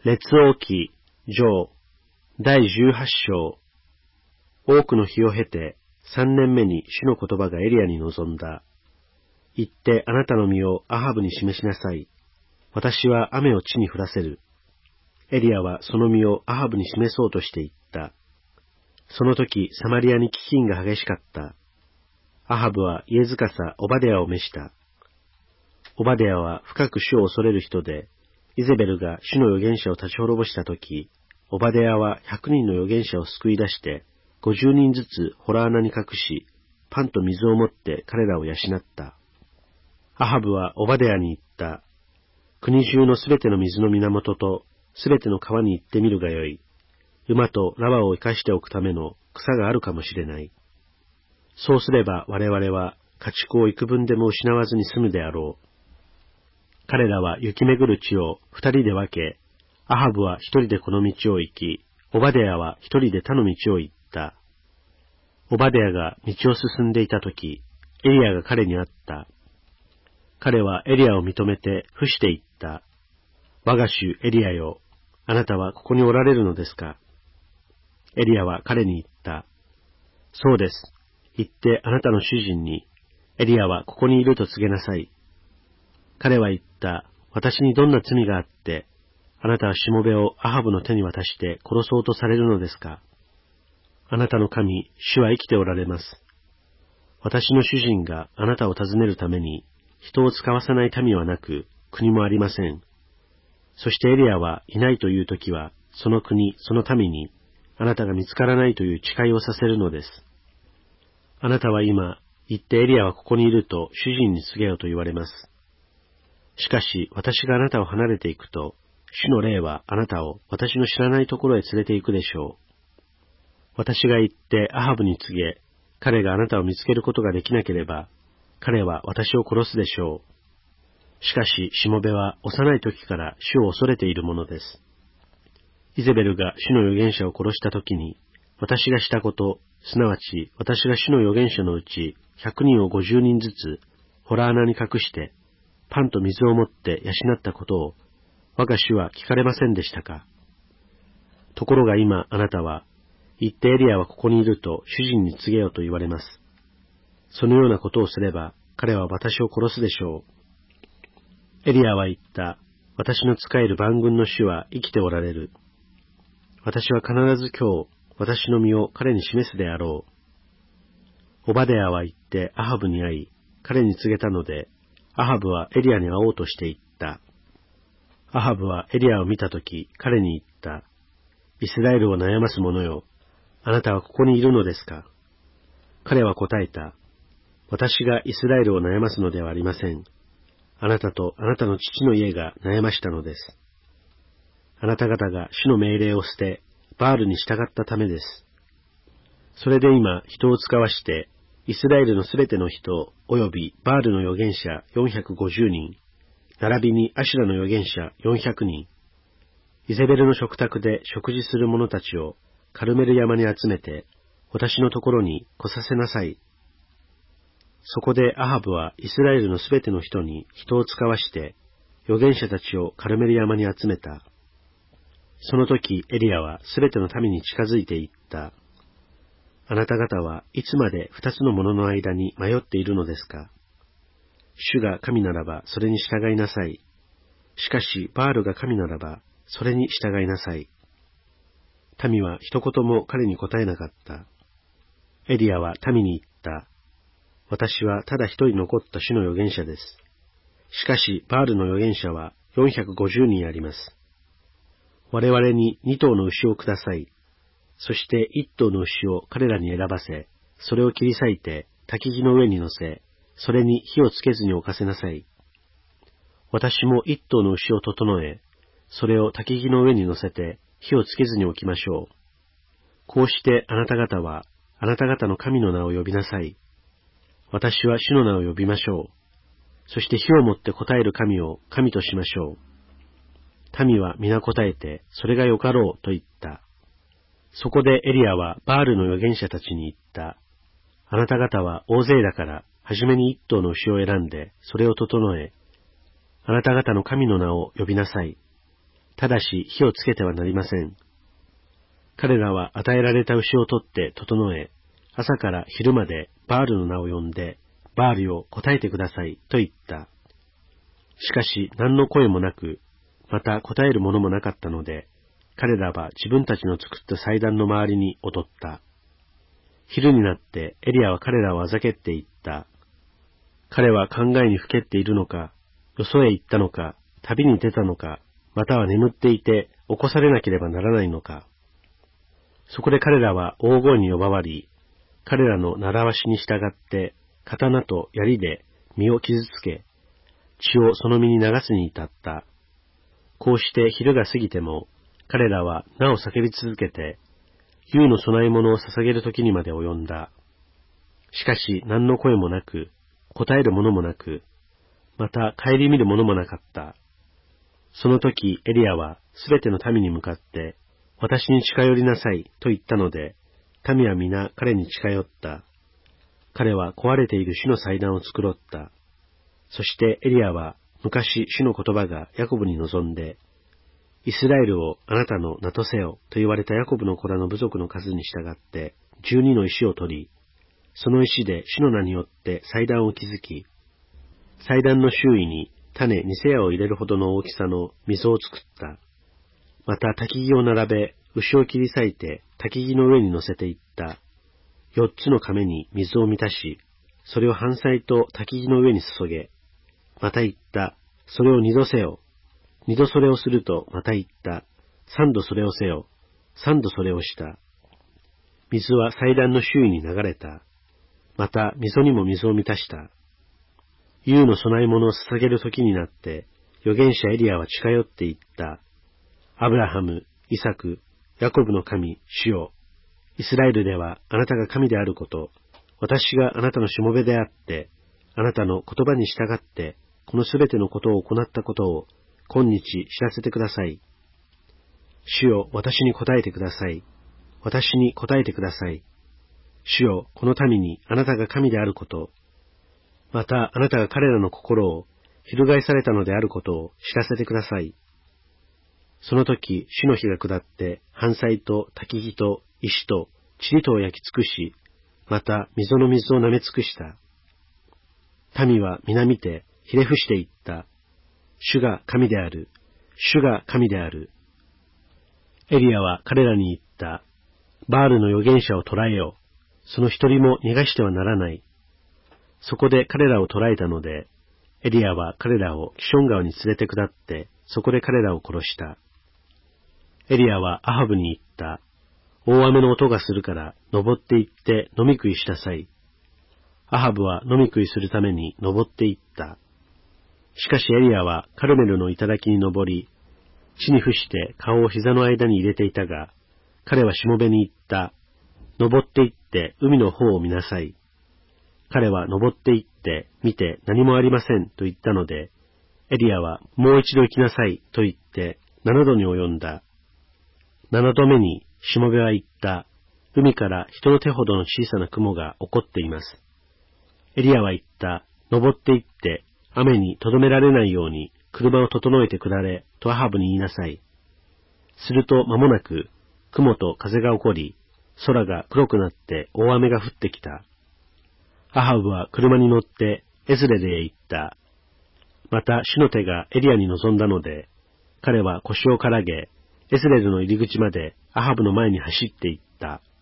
列王記上第18章。多くの日を経て3年目に主の言葉がエリアに臨んだ。行ってあなたの身をアハブに示しなさい。私は雨を地に降らせる。エリアはその身をアハブに示そうとして言った。その時サマリアに飢饉が激しかった。アハブは家司オバデヤを召した。オバデヤは深く主を恐れる人で、イゼベルが主の預言者を立ち滅ぼしたとき、オバデヤは100人の預言者を救い出して、50人ずつ洞穴に隠し、パンと水を持って彼らを養った。アハブはオバデヤに言った。国中のすべての水の源とすべての川に行ってみるがよい。馬とラバを生かしておくための草があるかもしれない。そうすれば我々は家畜を幾分でも失わずに済むであろう。彼らは行き巡る地を2人で分け、アハブは1人でこの道を行き、オバデヤは1人で他の道を行った。オバデヤが道を進んでいたとき、エリアが彼に会った。彼はエリアを認めて伏して言った。我が主エリアよ、あなたはここにおられるのですか？エリアは彼に言った。そうです。行ってあなたの主人に、エリアはここにいると告げなさい。彼は言った。私にどんな罪があって、あなたはしもべをアハブの手に渡して殺そうとされるのですか？あなたの神、主は生きておられます。私の主人があなたを訪ねるために、人を使わさない民はなく、国もありません。そしてエリアはいないというときは、その国、その民に、あなたが見つからないという誓いをさせるのです。あなたは今、行ってエリアはここにいると主人に告げよと言われます。しかし私があなたを離れていくと、主の霊はあなたを私の知らないところへ連れて行くでしょう。私が行ってアハブに告げ、彼があなたを見つけることができなければ、彼は私を殺すでしょう。しかししもべは幼い時から主を恐れているものです。イゼベルが主の預言者を殺した時に、私がしたこと、すなわち私が主の預言者のうち100人を50人ずつ洞穴に隠して、パンと水を持って養ったことを、我が主は聞かれませんでしたか？ところが今あなたは、行ってエリアはここにいると主人に告げよと言われます。そのようなことをすれば、彼は私を殺すでしょう。エリアは言った。私の仕える万軍の主は生きておられる。私は必ず今日、私の身を彼に示すであろう。オバデヤは言ってアハブに会い、彼に告げたので、アハブはエリアに会おうとして言った。アハブはエリアを見たとき、彼に言った。イスラエルを悩ます者よ、あなたはここにいるのですか？彼は答えた。私がイスラエルを悩ますのではありません。あなたとあなたの父の家が悩ましたのです。あなた方が主の命令を捨て、バールに従ったためです。それで今人を使わして、イスラエルのすべての人、およびバールの預言者450人、並びにアシュラの預言者400人、イゼベルの食卓で食事する者たちをカルメル山に集めて、私のところに来させなさい。そこでアハブはイスラエルのすべての人に人を使わして、預言者たちをカルメル山に集めた。その時エリアはすべての民に近づいていった。あなた方はいつまで二つのものの間に迷っているのですか？主が神ならばそれに従いなさい。しかしバールが神ならばそれに従いなさい。民は一言も彼に答えなかった。エリアは民に言った。私はただ一人残った主の預言者です。しかしバールの預言者は450人あります。我々に2頭の牛をください。そして1頭の牛を彼らに選ばせ、それを切り裂いて焚き木の上に乗せ、それに火をつけずに置かせなさい。私も1頭の牛を整え、それを焚き木の上に乗せて火をつけずに置きましょう。こうしてあなた方はあなた方の神の名を呼びなさい。私は主の名を呼びましょう。そして火をもって答える神を神としましょう。民は皆答えて、それがよかろうと言った。そこでエリアはバールの預言者たちに言った。あなた方は大勢だから、はじめに1頭の牛を選んで、それを整え、あなた方の神の名を呼びなさい。 ただし火をつけてはなりません。彼らは与えられた牛を取って整え、朝から昼までバールの名を呼んで、バールよ答えてくださいと言った。しかし何の声もなく、また答えるものもなかったので、彼らは自分たちの作った祭壇の周りに踊った。昼になってエリアは彼らをあざけって言った。彼は考えにふけっているのか、よそへ行ったのか、旅に出たのか、または眠っていて起こされなければならないのか。そこで彼らは大声に呼ばわり、彼らの習わしに従って刀と槍で身を傷つけ、血をその身に流すに至った。こうして昼が過ぎても、彼らはなお叫び続けて、夕の供え物を捧げる時にまで及んだ。しかし何の声もなく、答えるものもなく、また顧みるものもなかった。その時エリアはすべての民に向かって、私に近寄りなさいと言ったので、民は皆彼に近寄った。彼は壊れている主の祭壇を作ろった。そしてエリアは昔主の言葉がヤコブに臨んで、イスラエルをあなたの名とせよと言われたヤコブの子らの部族の数に従って12の石を取り、その石で主の名によって祭壇を築き、祭壇の周囲に種2セアを入れるほどの大きさの溝を作った。また焚き木を並べ、牛を切り裂いて焚き木の上に乗せていった。4つの亀に水を満たし、それを飯菜と焚き木の上に注げ。また言った。それを2度せよ。2度それをするとまた言った。3度それをせよ。3度それをした。水は祭壇の周囲に流れた。また溝にも水を満たした。夕の供え物を捧げる時になって、預言者エリアは近寄って言った。アブラハム、イサク、ヤコブの神、主よ。イスラエルではあなたが神であること、私があなたのしもべであって、あなたの言葉に従って、このすべてのことを行ったことを、今日知らせてください。主よ、私に答えてください。私に答えてください。主よ、この民にあなたが神であること、またあなたが彼らの心を翻されたのであることを知らせてください。その時、主の火が下って、飯菜と焚き木と石と塵とを焼き尽くし、また溝の水を舐め尽くした。民は皆見て、ひれ伏して言った。主が神である。主が神である。エリアは彼らに言った。バールの預言者を捕らえよう。その一人も逃がしてはならない。そこで彼らを捕らえたので、エリアは彼らをキション川に連れて下って、そこで彼らを殺した。エリアはアハブに言った。大雨の音がするから登って行って飲み食いしなさい。アハブは飲み食いするために登って行った。しかしエリアはカルメルの頂に登り、地に伏して顔を膝の間に入れていたが、彼はしもべに言った。登って行って海の方を見なさい。彼は登って行って見て何もありませんと言ったので、エリアはもう一度行きなさいと言って7度に及んだ。7度目にしもべは言った。海から人の手ほどの小さな雲が起こっています。エリアは言った。登って行って雨にとどめられないように車を整えて下れとアハブに言いなさい。すると間もなく雲と風が起こり、空が黒くなって大雨が降ってきた。アハブは車に乗ってエズレルへ行った。また主の手がエリアに臨んだので、彼は腰をからげ、エズレルの入り口までアハブの前に走って行った。